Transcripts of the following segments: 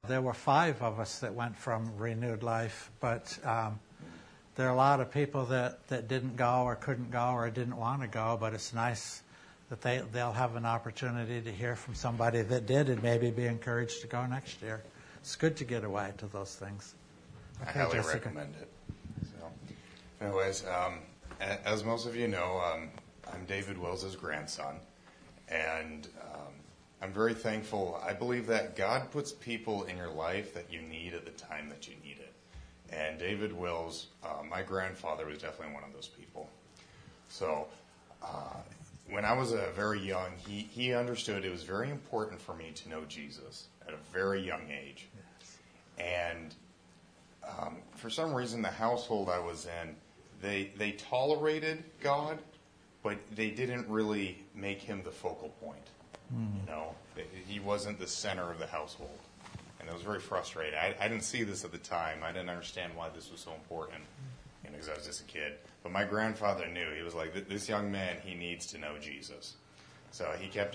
there were 5 of us that went from Renewed Life, but there are a lot of people that didn't go or couldn't go or didn't want to go, but it's nice that they'll have an opportunity to hear from somebody that did and maybe be encouraged to go next year. It's good to get away to those things. Okay, I highly recommend it. So, anyways, as most of you know, I'm David Wills' grandson, and I'm very thankful. I believe that God puts people in your life that you need at the time that you need it. And David Wills, my grandfather, was definitely one of those people. So when I was very young, he understood it was very important for me to know Jesus at a very young age. Yes. And for some reason, the household I was in, they tolerated God, but they didn't really make him the focal point. You know, he wasn't the center of the household. And it was very frustrating. I didn't see this at the time. I didn't understand why this was so important, you know, because I was just a kid. But my grandfather knew. He was like, this young man, he needs to know Jesus. So he kept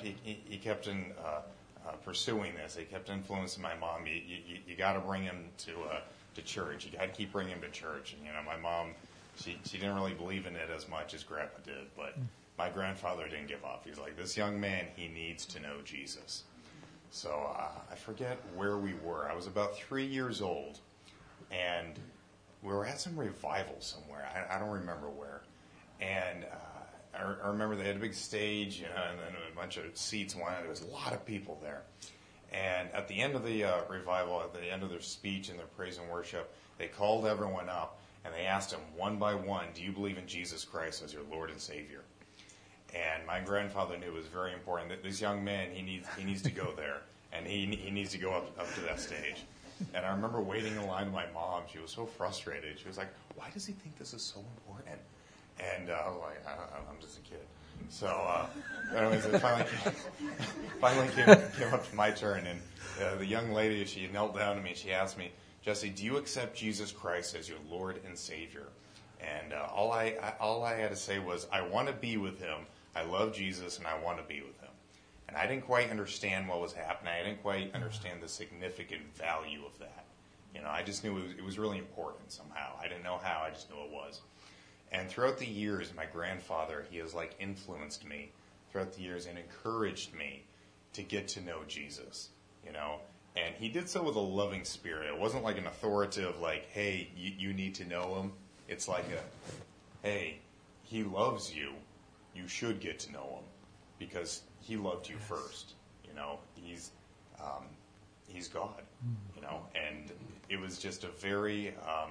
pursuing this. He kept influencing my mom. You got to bring him to church. You got to keep bringing him to church. And, you know, my mom, she didn't really believe in it as much as Grandpa did, but my grandfather didn't give up. He's like, this young man, he needs to know Jesus. So I forget where we were. I was about 3 years old, and we were at some revival somewhere. I don't remember where. And I remember they had a big stage, you know, and then a bunch of seats. There was a lot of people there. And at the end of the revival, at the end of their speech and their praise and worship, they called everyone up, and they asked them one by one, do you believe in Jesus Christ as your Lord and Savior? And my grandfather knew it was very important that this young man, he needs to go there, and he needs to go up to that stage. And I remember waiting in line with my mom. She was so frustrated. She was like, why does he think this is so important? And I was like, I'm just a kid. So anyways, it finally came up to my turn, and the young lady, she knelt down to me. She asked me, Jesse, do you accept Jesus Christ as your Lord and Savior? And all I had to say was, I want to be with him. I love Jesus, and I want to be with him. And I didn't quite understand what was happening. I didn't quite understand the significant value of that. You know, I just knew it was really important somehow. I didn't know how. I just knew it was. And throughout the years, my grandfather, he has like influenced me throughout the years and encouraged me to get to know Jesus. You know, and he did so with a loving spirit. It wasn't like an authoritative, like, hey, you need to know him. It's like hey, he loves you. You should get to know him because he loved you first. You know, he's God. You know, and it was just a very,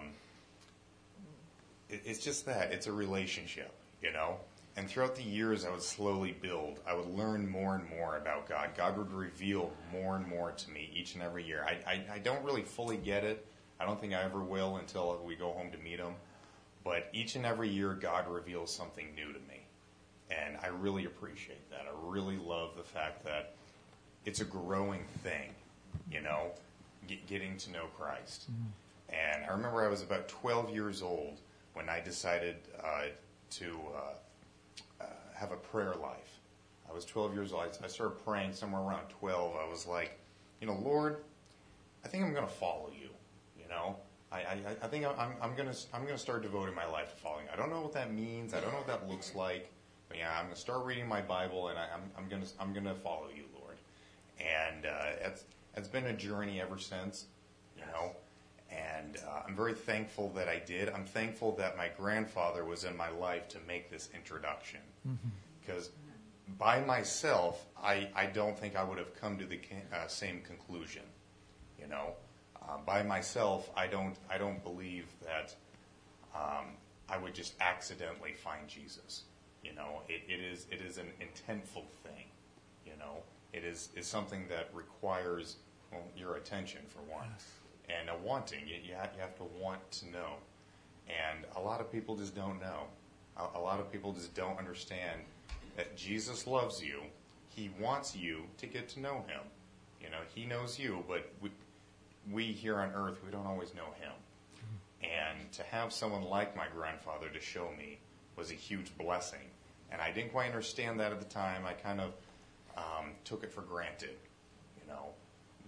it's just that. It's a relationship, you know. And throughout the years, I would slowly build. I would learn more and more about God. God would reveal more and more to me each and every year. I don't really fully get it. I don't think I ever will until we go home to meet him. But each and every year, God reveals something new to me. And I really appreciate that. I really love the fact that it's a growing thing, you know, getting to know Christ. And I remember I was about 12 years old when I decided to have a prayer life. I was 12 years old. I started praying somewhere around 12. I was like, you know, Lord, I think I'm going to follow you, you know. I think I'm going to start devoting my life to following. I don't know what that means. I don't know what that looks like. But yeah, I'm going to start reading my Bible, and I'm going to follow you, Lord. And it's been a journey ever since, you know. And I'm very thankful that I did. I'm thankful that my grandfather was in my life to make this introduction. Because by myself, I don't think I would have come to the same conclusion, you know. By myself, I don't believe that I would just accidentally find Jesus. You know, it is an intentful thing. You know, it is something that requires your attention for one, and a wanting. You have to want to know, and a lot of people just don't know. A lot of people just don't understand that Jesus loves you. He wants you to get to know him. You know, he knows you, but we here on earth, we don't always know him. And to have someone like my grandfather to show me was a huge blessing. And I didn't quite understand that at the time. I kind of took it for granted, you know.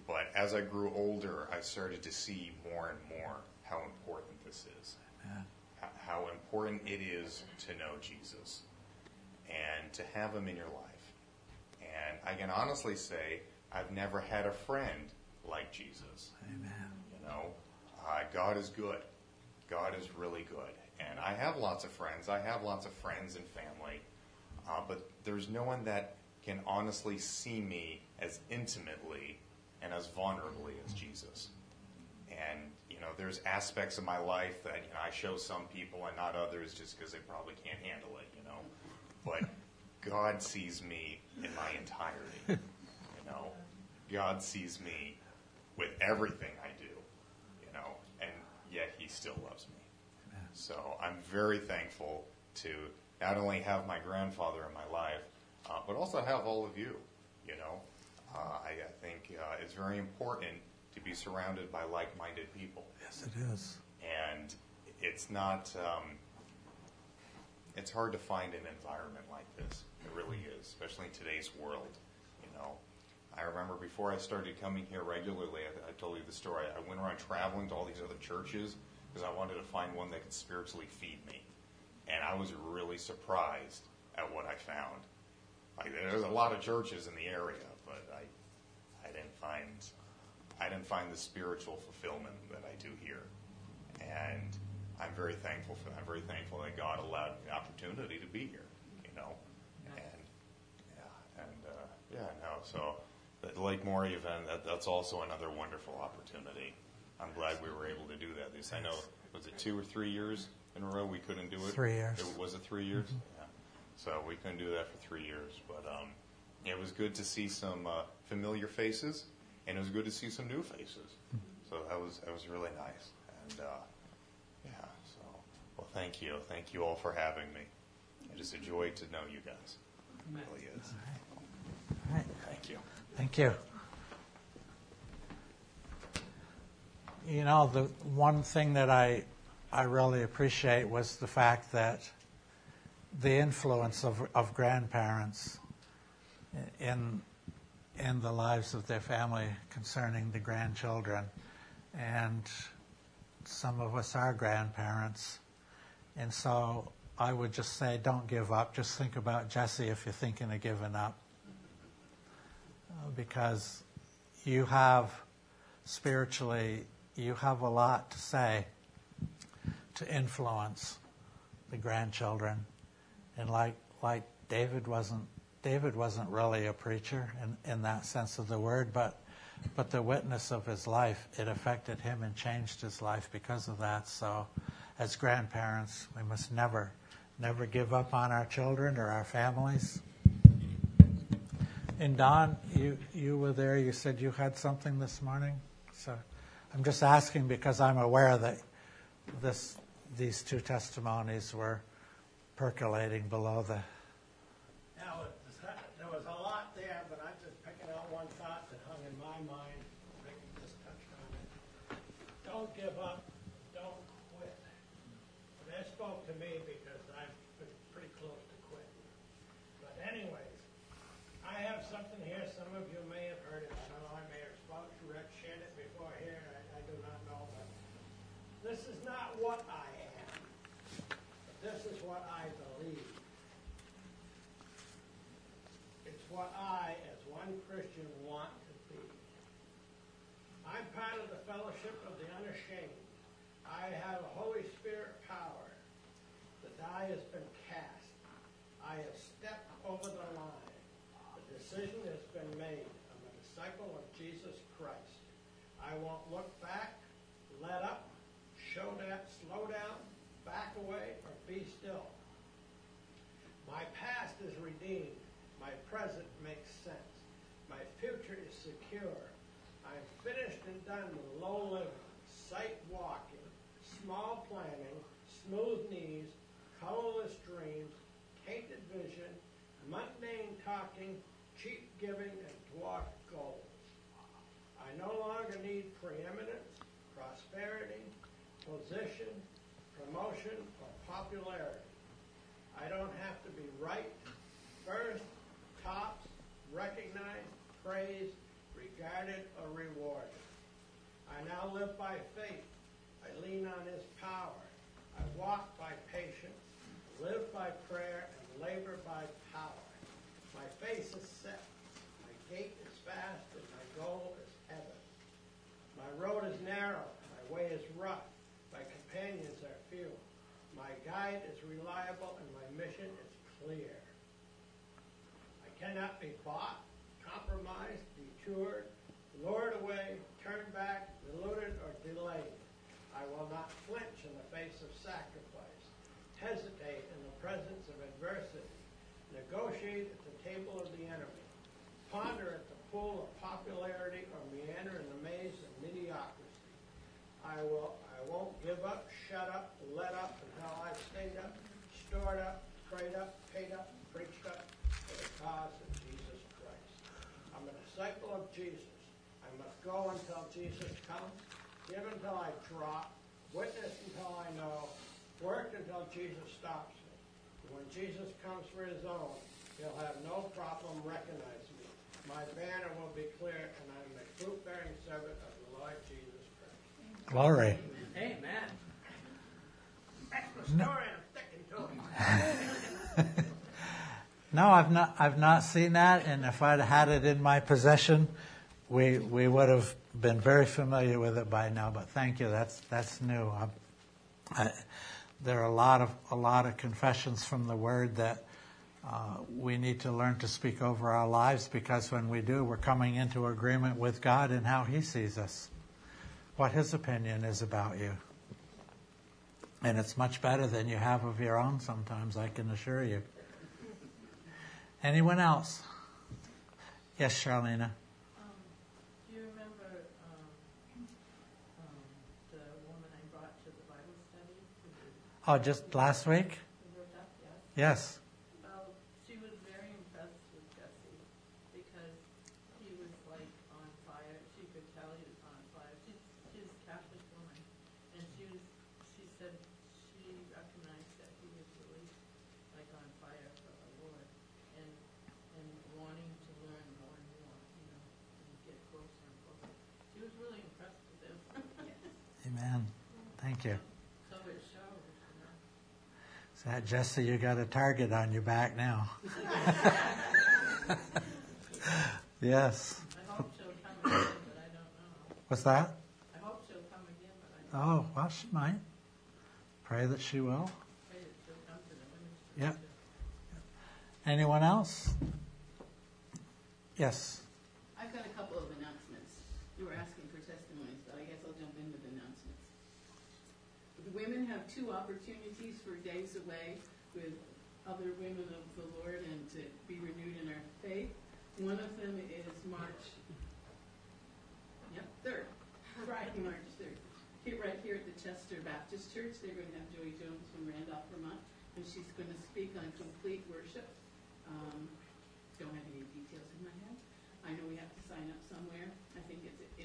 But as I grew older, I started to see more and more how important this is. Amen. How important it is to know Jesus and to have him in your life. And I can honestly say I've never had a friend like Jesus. Amen. You know, God is good. God is really good. And I have lots of friends. I have lots of friends and family. But there's no one that can honestly see me as intimately and as vulnerably as Jesus. And, you know, there's aspects of my life that, you know, I show some people and not others just because they probably can't handle it, you know. But God sees me in my entirety, you know. God sees me with everything I do, you know, and yet he still loves me. Amen. So I'm very thankful to not only have my grandfather in my life, but also have all of you, you know. I think it's very important to be surrounded by like-minded people. Yes, it is. And it's not, it's hard to find an environment like this. It really is, especially in today's world, you know. I remember before I started coming here regularly, I told you the story, I went around traveling to all these other churches because I wanted to find one that could spiritually feed me. And I was really surprised at what I found. Like, there's a lot of churches in the area, but I didn't find the spiritual fulfillment that I do here. And I'm very thankful for that. I'm very thankful that God allowed the opportunity to be here, you know. So the Lake Maury event, that's also another wonderful opportunity. I'm glad we were able to do that. I know, was it 2 or 3 years in a row we couldn't do it? 3 years. Was it 3 years? Mm-hmm. Yeah. So we couldn't do that for 3 years. But it was good to see some familiar faces, and it was good to see some new faces. So that was really nice. And well, thank you. Thank you all for having me. It is a joy to know you guys. It really is. All right. Thank you. Thank you. You know, the one thing that I really appreciate was the fact that the influence of grandparents in the lives of their family concerning the grandchildren. And some of us are grandparents. And so I would just say, don't give up. Just think about Jesse if you're thinking of giving up. Because you have, spiritually, you have a lot to say to influence the grandchildren. And like David wasn't really a preacher in that sense of the word, but the witness of his life, it affected him and changed his life because of that. So as grandparents, we must never give up on our children or our families. And Don, you were there. You said you had something this morning. So I'm just asking because I'm aware that these two testimonies were percolating below the. Now, there was a lot there, but I'm just picking out one thought that hung in my mind. Rick just touched on it. Don't give up. Don't quit. And that spoke to me because I've been pretty close to quitting. But anyways, I have something here. Some of you may have heard it. I don't know. I may have spoke to Rick, shared it before here. I do not know. But this is not what I am. But this is what I believe. It's what I, as one Christian, want to be. I'm part of the fellowship of the unashamed. I have a Holy Spirit power. The die has been cast. I have stepped over the line. The decision has been made. I'm a disciple of Jesus Christ. I won't look back, let up, slow down, back away, or be still. My past is redeemed. My present makes sense. My future is secure. I'm finished and done with low living, sight walking, small planning, smooth knees, colorless dreams, tainted vision, mundane talking, cheap giving, and dwarfed goals. I no longer need preeminence, prosperity, position, promotion, or popularity. I don't have to be right, first, tops, recognized, praised, regarded, regarded or rewarded. I now live by faith. I lean on his power. I walk by patience, live by prayer, and labor by power. My face is set. My gait is fast, and my goal is heaven. My road is narrow. My way is rough. My companions are few. My guide is reliable, and my mission is clear. I cannot be bought, compromised, detoured, lured away, turned back, deluded, or delayed. I will not flinch in the face of sacrifice, hesitate in the presence of adversity, negotiate at the table of the enemy, ponder at the pool of popularity, or meander in the maze of mediocrity. I won't give up, shut up, let up until I've stayed up, stored up, prayed up, paid up, preached up for the cause of Jesus Christ. I'm a disciple of Jesus. I must go until Jesus comes, give until I drop, witness until I know, work until Jesus stops me. And when Jesus comes for his own, he'll have no problem recognizing me. My banner will be clear, and I'm a fruit-bearing servant of the Lord Jesus Christ. Glory. Amen. That's the story I'm sticking to. No, I've not seen that, and if I'd had it in my possession, we would have been very familiar with it by now. But thank you. That's new. There are a lot of confessions from the Word that we need to learn to speak over our lives, because when we do, we're coming into agreement with God and how He sees us, what His opinion is about you. And it's much better than you have of your own sometimes, I can assure you. Anyone else? Yes, Charlena. Do you remember the woman I brought to the Bible study? Oh, just last week? Who wrote that? Yes. Yes. Well, she was very impressed with Jesse because he was like on fire. She could tell he was on fire. She's a Catholic woman, and she said she recognized that he was really like on fire for the Lord, and wanting to learn more and more, and get closer and closer. She was really impressed with him. Amen. Thank you. So it shows, So, Jesse, you got a target on your back now. Yes. I hope she'll come again, but I don't know. What's that? I hope she'll come again, but I don't Oh, well, she might. Pray that she will. pray that she'll come to the ministry. Yeah. Anyone else? Yes. I've got a couple of announcements. You were asking for testimonies, but I guess I'll jump in with announcements. The women have 2 opportunities for days away with other women of the Lord and to be renewed in our faith. One of them is March 3rd, Friday, March 3rd. Right here at the Chester Baptist Church, they're going to have Joey Jones from Randolph, Vermont, and she's going to speak on complete worship. Don't have any details in my head. I know we have to sign up somewhere. I think it's at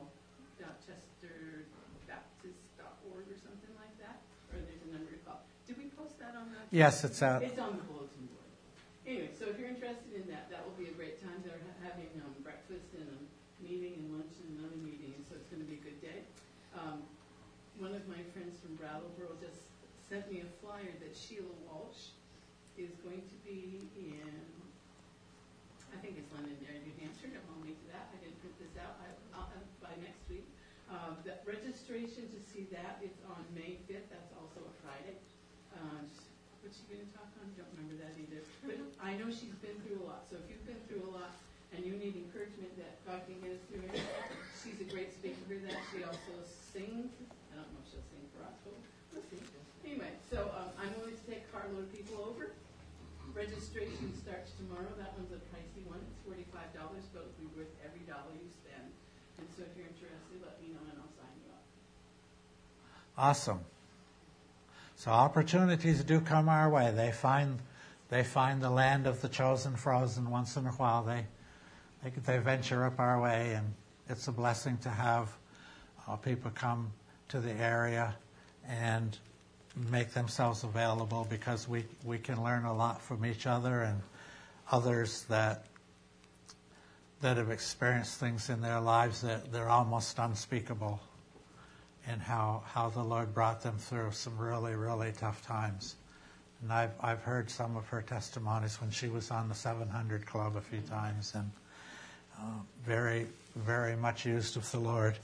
info.chesterbaptist.org or something like that. Or there's a number to call. Did we post that on the? Yes, it's out. It's on the bulletin board. Anyway, so if you're interested in that, that will be a great time. They're having breakfast and a meeting and lunch and another meeting, so it's going to be a good day. One of my friends from Brattleboro just sent me a flyer that Sheila Walsh is going to be in, I think it's Londonderry, New Hampshire. Don't hold me to that. I didn't print this out. I'll have it by next week. The registration to see that is on May 5th. That's also a Friday. What's she going to talk on? Don't remember that either. But I know she's been through a lot. So if you've been through a lot and you need encouragement that God can get us through it, she's a great speaker for that. She also sings. I don't know if she'll sing for us, but we'll see. Anyway, so I'm willing to take a carload of people over. Registration starts tomorrow. That one's a pricey one. It's $45, but it'll be worth every dollar you spend. And so if you're interested, let me know and I'll sign you up. Awesome. So opportunities do come our way. They find the land of the chosen frozen once in a while. They venture up our way, and it's a blessing to have people come to the area and make themselves available, because we can learn a lot from each other and others that that have experienced things in their lives that they're almost unspeakable, and how the Lord brought them through some really, really tough times. And I've heard some of her testimonies when she was on the 700 Club a few times, and very, very much used of the Lord.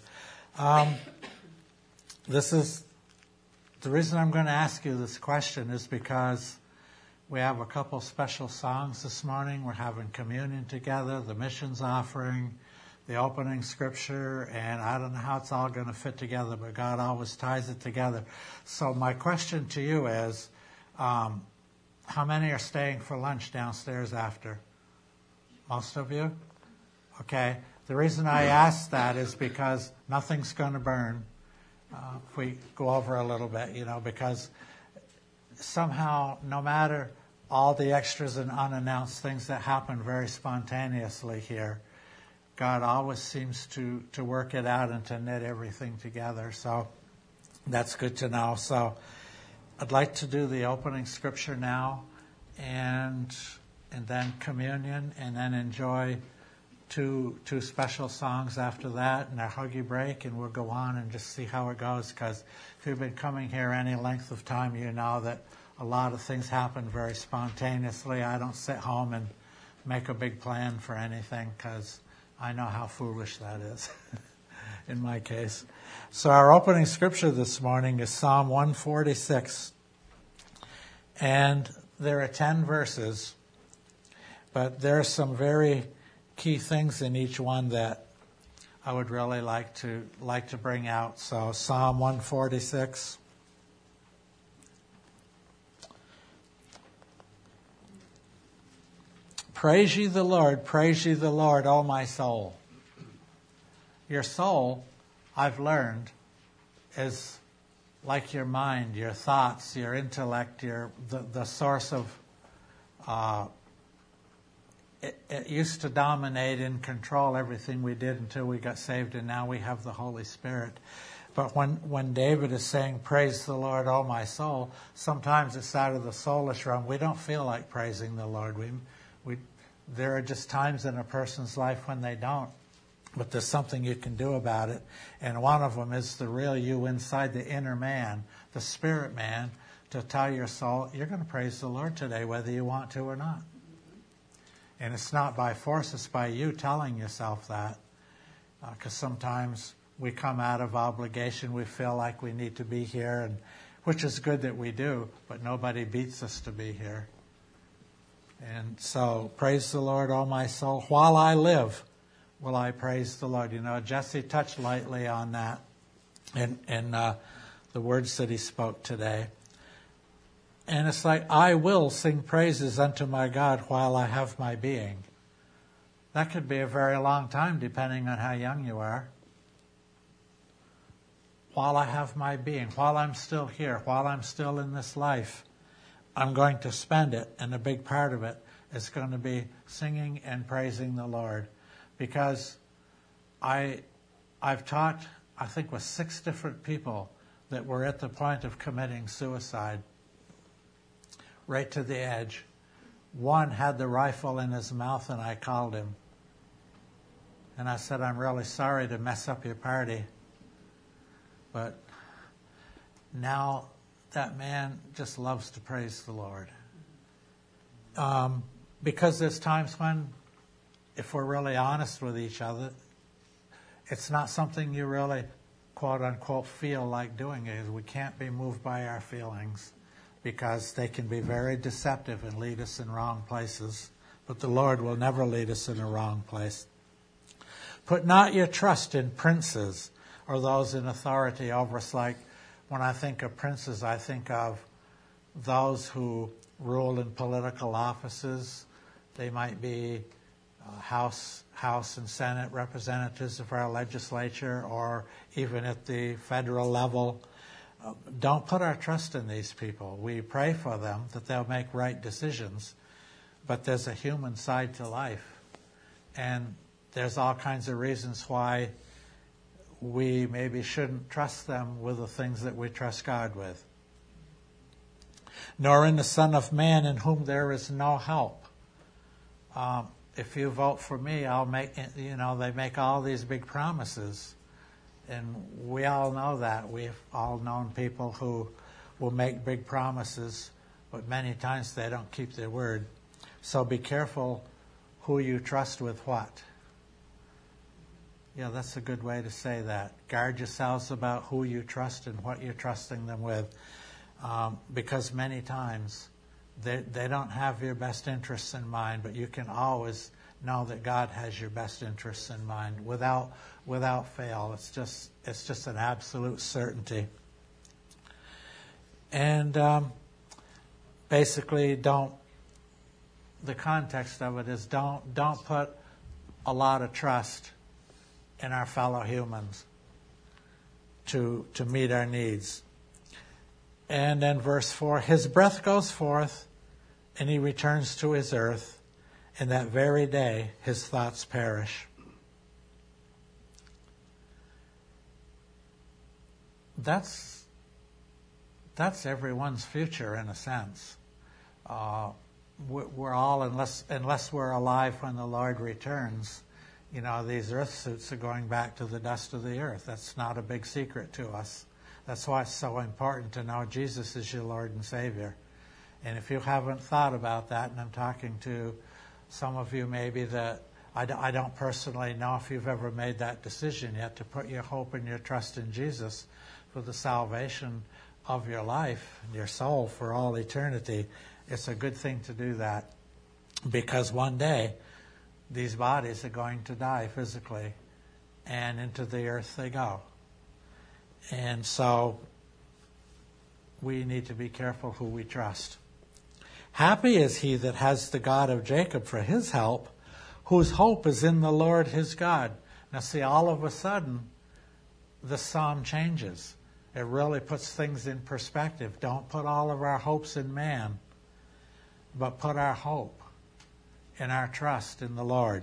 This is the reason I'm going to ask you this question is because we have a couple special songs this morning. We're having communion together, the missions offering, the opening scripture, and I don't know how it's all going to fit together, but God always ties it together. So my question to you is, how many are staying for lunch downstairs after? Most of you? Okay. The reason I ask that is because nothing's going to burn if we go over a little bit, because somehow, no matter all the extras and unannounced things that happen very spontaneously here, God always seems to work it out and to knit everything together. So that's good to know. So I'd like to do the opening scripture now, and then communion, and then enjoy two special songs after that, and our huggy break, and we'll go on and just see how it goes. Because if you've been coming here any length of time, you know that a lot of things happen very spontaneously. I don't sit home and make a big plan for anything, because I know how foolish that is in my case. So our opening scripture this morning is Psalm 146. And there are 10 verses, but there are some very key things in each one that I would really like to bring out. So Psalm 146. Praise ye the Lord, O my soul. Your soul, I've learned, is like your mind, your thoughts, your intellect, the source of... It used to dominate and control everything we did until we got saved, and now we have the Holy Spirit. But when David is saying, praise the Lord, O my soul, sometimes it's out of the soulish realm. We don't feel like praising the Lord. There are just times in a person's life when they don't. But there's something you can do about it. And one of them is the real you inside, the inner man, the spirit man, to tell your soul, you're going to praise the Lord today, whether you want to or not. And it's not by force, it's by you telling yourself that. Because sometimes we come out of obligation, we feel like we need to be here, and which is good that we do, but nobody beats us to be here. And so, praise the Lord, O my soul. While I live, will I praise the Lord. Jesse touched lightly on that in the words that he spoke today. And it's like, I will sing praises unto my God while I have my being. That could be a very long time, depending on how young you are. While I have my being, while I'm still here, while I'm still in this life, I'm going to spend it, and a big part of it is going to be singing and praising the Lord. Because I've taught, I think, with 6 different people that were at the point of committing suicide, right to the edge. One had the rifle in his mouth, and I called him. And I said, I'm really sorry to mess up your party, but now that man just loves to praise the Lord. Because there's times when, if we're really honest with each other, it's not something you really, quote unquote, feel like doing. We can't be moved by our feelings, because they can be very deceptive and lead us in wrong places. But the Lord will never lead us in a wrong place. Put not your trust in princes or those in authority over us. Like when I think of princes, I think of those who rule in political offices. They might be House and Senate representatives of our legislature, or even at the federal level. Don't put our trust in these people. We pray for them that they'll make right decisions, but there's a human side to life. And there's all kinds of reasons why we maybe shouldn't trust them with the things that we trust God with. Nor in the Son of Man, in whom there is no help. if you vote for me, I'll make, they make all these big promises. And we all know that. We've all known people who will make big promises, but many times they don't keep their word. So be careful who you trust with what. Yeah, that's a good way to say that. Guard yourselves about who you trust and what you're trusting them with. Because many times they don't have your best interests in mind, but you can always know that God has your best interests in mind without fail. It's just an absolute certainty. And basically, the context of it is don't put a lot of trust in our fellow humans to meet our needs. And then verse 4, his breath goes forth, and he returns to his earth, and that very day his thoughts perish. That's everyone's future in a sense. We're all, unless we're alive when the Lord returns, these earth suits are going back to the dust of the earth. That's not a big secret to us. That's why it's so important to know Jesus is your Lord and Savior. And if you haven't thought about that, and I'm talking to some of you maybe that I don't personally know if you've ever made that decision yet to put your hope and your trust in Jesus for the salvation of your life and your soul for all eternity, it's a good thing to do that, because one day these bodies are going to die physically, and into the earth they go. And so we need to be careful who we trust. Happy is he that has the God of Jacob for his help, whose hope is in the Lord his God. Now see, all of a sudden, the psalm changes. It really puts things in perspective. Don't put all of our hopes in man, but put our hope and our trust in the Lord,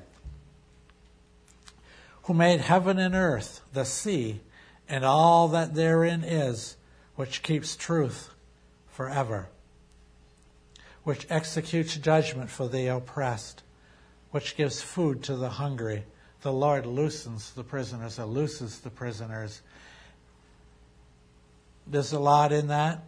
who made heaven and earth, the sea, and all that therein is, which keeps truth forever, which executes judgment for the oppressed, which gives food to the hungry. The Lord loosens the prisoners, or looses the prisoners. There's a lot in that.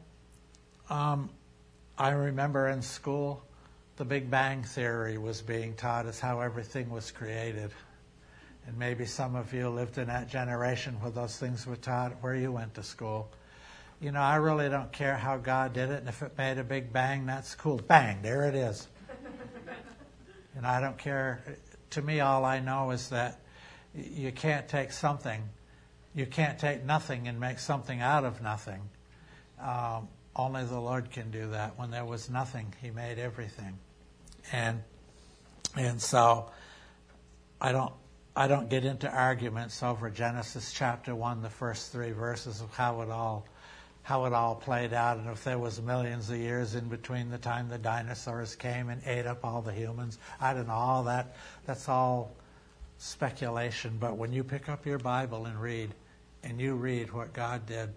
I remember in school, the Big Bang Theory was being taught as how everything was created. And maybe some of you lived in that generation where those things were taught, where you went to school. I really don't care how God did it, and if it made a big bang, that's cool. Bang, there it is. And I don't care. To me, all I know is that you can't take something. You can't take nothing and make something out of nothing. Only the Lord can do that. When there was nothing, he made everything. And so I don't get into arguments over Genesis chapter 1, the first 3 verses of how it all played out, and if there was millions of years in between the time the dinosaurs came and ate up all the humans. I don't know, all that. That's all speculation. But when you pick up your Bible and you read what God did,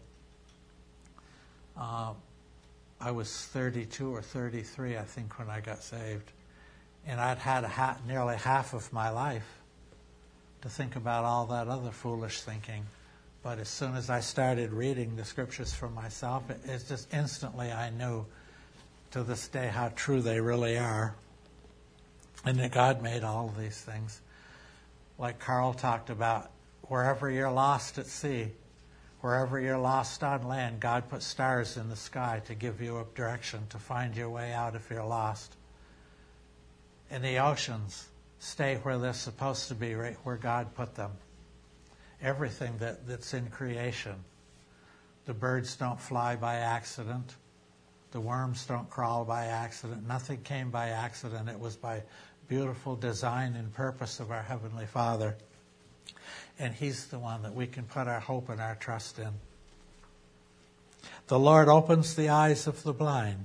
I was 32 or 33, I think, when I got saved. And I'd had nearly half of my life to think about all that other foolish thinking. But as soon as I started reading the scriptures for myself, it's just instantly I knew to this day how true they really are. And that God made all of these things. Like Carl talked about, wherever you're lost at sea, wherever you're lost on land, God put stars in the sky to give you a direction to find your way out if you're lost. And the oceans stay where they're supposed to be, right where God put them. Everything that's in creation. The birds don't fly by accident. The worms don't crawl by accident. Nothing came by accident. It was by beautiful design and purpose of our Heavenly Father. And he's the one that we can put our hope and our trust in. The Lord opens the eyes of the blind.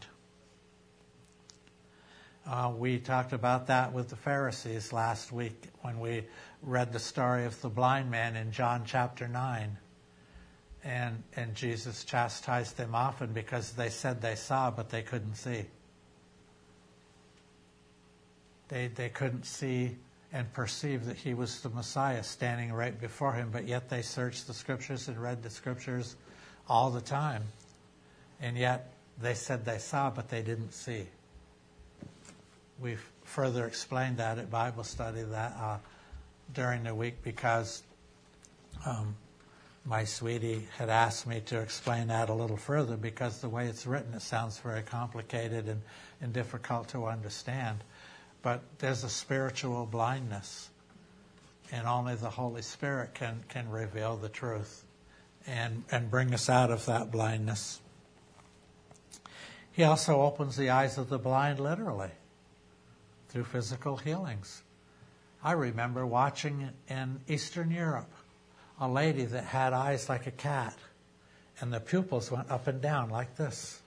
We talked about that with the Pharisees last week when we read the story of the blind man in John chapter 9. And Jesus chastised them often because they said they saw, but they couldn't see. They couldn't see and perceive that he was the Messiah standing right before him, but yet they searched the Scriptures and read the Scriptures all the time. And yet they said they saw, but they didn't see. We've further explained that at Bible study that during the week, because my sweetie had asked me to explain that a little further, because the way it's written, it sounds very complicated and difficult to understand. But there's a spiritual blindness, and only the Holy Spirit can reveal the truth and bring us out of that blindness. He also opens the eyes of the blind literally through physical healings. I remember watching in Eastern Europe a lady that had eyes like a cat, and the pupils went up and down like this.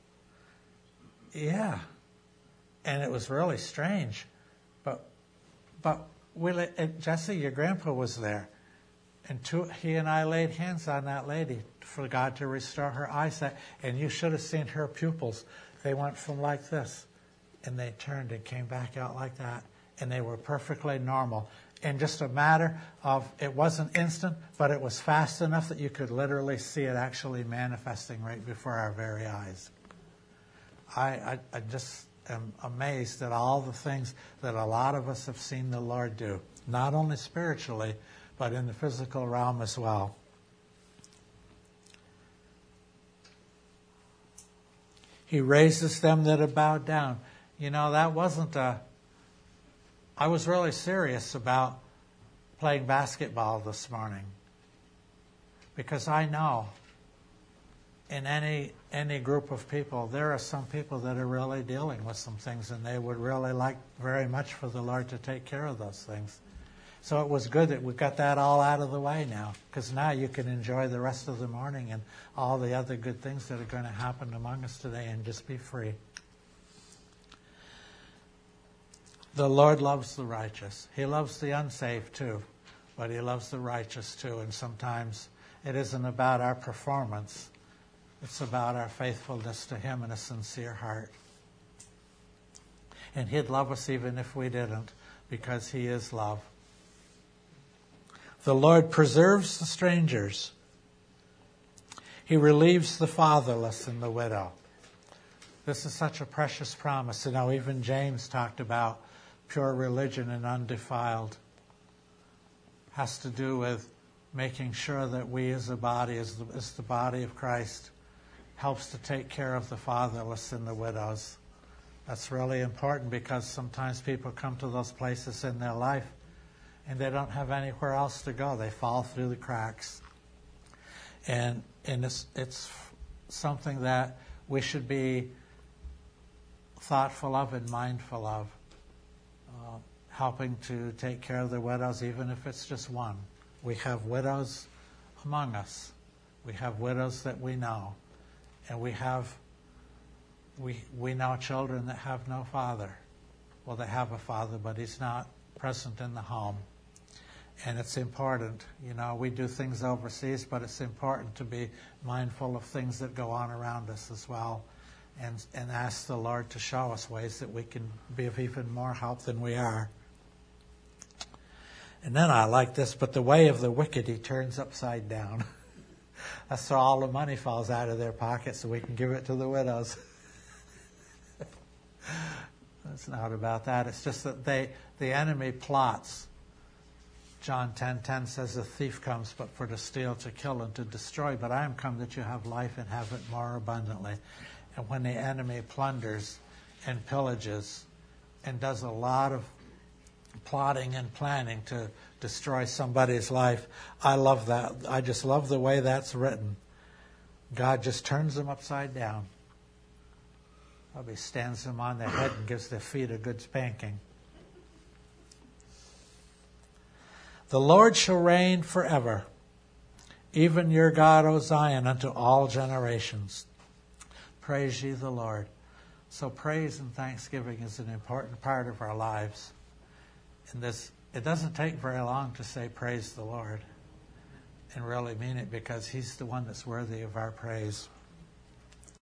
Yeah. And it was really strange. But Jesse, your grandpa was there. And he and I laid hands on that lady for God to restore her eyesight. And you should have seen her pupils. They went from like this, and they turned and came back out like that. And they were perfectly normal. In just a matter of, it wasn't instant, but it was fast enough that you could literally see it actually manifesting right before our very eyes. I just am amazed at all the things that a lot of us have seen the Lord do, not only spiritually, but in the physical realm as well. He raises them that are bowed down. You know, that wasn't I was really serious about playing basketball this morning, because I know in any group of people, there are some people that are really dealing with some things, and they would really like very much for the Lord to take care of those things. So it was good that we got that all out of the way now, because now you can enjoy the rest of the morning and all the other good things that are going to happen among us today and just be free. The Lord loves the righteous. He loves the unsaved too, but he loves the righteous too. And sometimes it isn't about our performance. It's about our faithfulness to him and a sincere heart. And he'd love us even if we didn't, because he is love. The Lord preserves the strangers. He relieves the fatherless and the widow. This is such a precious promise. You know, even James talked about pure religion and undefiled. Has to do with making sure that we as a body, as the body of Christ, helps to take care of the fatherless and the widows. That's really important, because sometimes people come to those places in their life and they don't have anywhere else to go. They fall through the cracks. And it's something that we should be thoughtful of and mindful of, helping to take care of the widows, even if it's just one. We have widows among us. We have widows that we know. And we know children that have no father. Well, they have a father, but he's not present in the home. And it's important. You know, we do things overseas, but it's important to be mindful of things that go on around us as well, and ask the Lord to show us ways that we can be of even more help than we are. And then I like this, but the way of the wicked he turns upside down. That's so all the money falls out of their pockets so we can give it to the widows. It's not about that. It's just that the enemy plots. John 10:10 says, "The thief comes but for to steal, to kill, and to destroy. But I am come that you have life and have it more abundantly." And when the enemy plunders and pillages and does a lot of plotting and planning to destroy somebody's life, I love that. I just love the way that's written. God just turns them upside down. Probably stands them on their head and gives their feet a good spanking. The Lord shall reign forever, even your God, O Zion, unto all generations. Praise ye the Lord. So praise and thanksgiving is an important part of our lives. And it doesn't take very long to say praise the Lord and really mean it, because he's the one that's worthy of our praise.